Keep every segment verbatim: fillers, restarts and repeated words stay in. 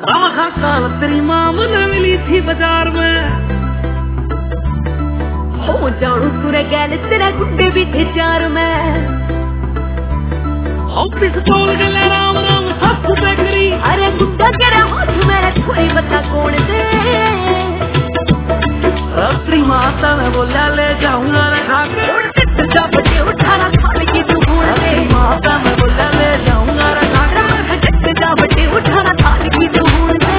आखा काल तेरी माँ मुझे मिली थी बाजार में, हो जाऊं तुरे गैल तेरा गुड्डे भी थे चार में, हो पिस्तौल गले राम राम सब बेकरी, अरे गुड्डा तेरा हाथ मेरा थोड़ी बता कौन दे, तेरी माता ने बोला ले जाऊंगा रखा के जा बटे उठाना खाने की तू भूल दे, तेरी माता ने बोला ले जाऊंगा रखा के जा बटे उठाना खाने की तू भूल दे।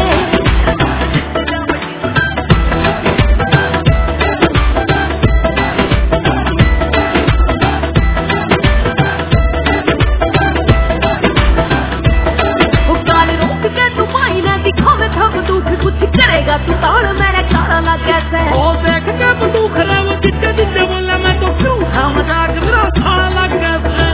करेगा तू ताड़ मेरा खाना ना कैसे ओ देख के तू खराब कितने दिन से बोला मैं तो क्यों था मजाक मेरा खाना लग गया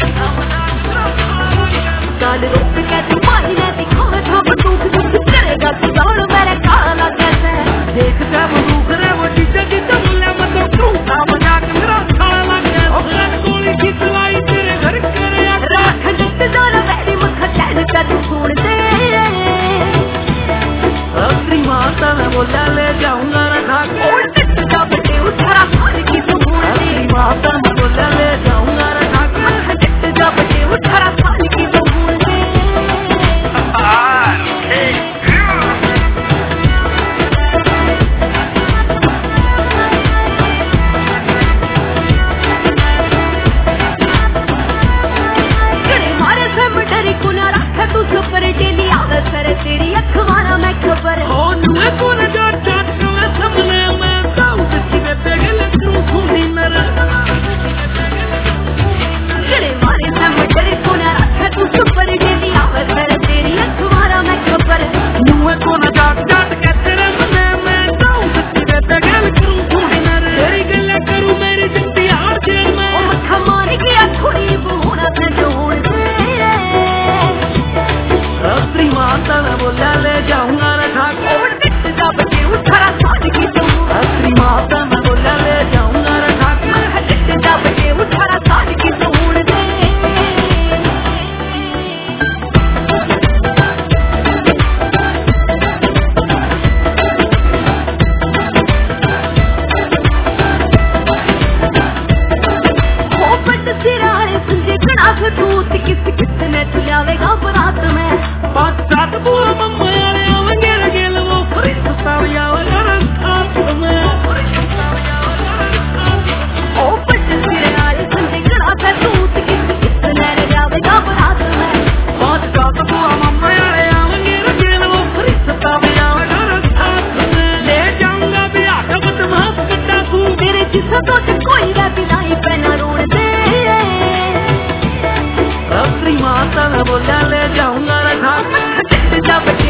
काल रोक के तू माही ना दिखा था तू कुछ करेगा तू ताड़ मेरा खाना ना कैसे देख के तू खराब कितने दिन से बोला मैं तो क्यों था मजाक मेरा खाना लग गया और गोली की चलाई तेरे घर करे राख जट जाना मेरी मक्खा चैन का तू सुन दे, तेरी माता ने बोला ले जाऊंगा रखा के जा बटे उठाना खाने की तू भूल दे, तेरी माता ने बोला ले जाऊंगा रखा के जा बटे उठाना खाने की तू भूल दे। तेरे मारे से मडरी को ना रखा तू सफर डेली आवे सर तेरी अखवाना मैं खबर ओ नुए को न जा चाट के सामने मैं ताऊ की बेटे गले तू खूनी मेरा तेरे मारे से मडरी को ना रखा तू सफर डेली आवे सर तेरी अखवाना मैं खबर नुए को न जा चाट के तेरे मने मैं ताऊ की बेटे गले तू खूनी मेरा तेरी गले करूं मेरी जिंदगी हार जेल में ओ मथा मार गया थोड़ी बूढ़ा से जोड़ दे, तेरी माता ने बोला ले जाऊंगा रखा जा बटे उठाना खाने की तू तेरी माता ने बोला ले जाऊंगा रखा जा बटे उठाना खाने की तू भूल दे। हो पट सिरारे संजे गणा से दूत किस किसने तुलावेगा बरात में, पाँच सात बुआ मम्मा यारे आवेंगे लगेल वो फ्री सताविया वाला साथ में ओ पट सिरारे संजे गणा से दूत किस किसने जावेगा बरात में, पाँच सात बुआ मम्मा यारे आवेंगे लगेल वो फ्री सताविया वाला साथ में ले जाऊंगा भी आकर बदमाश कट्टा तू तेरे जिस्म तो कोई राती नहीं पहना रोड दे, तेरी माता ने बोला ले जाऊंगा रखा जा बटे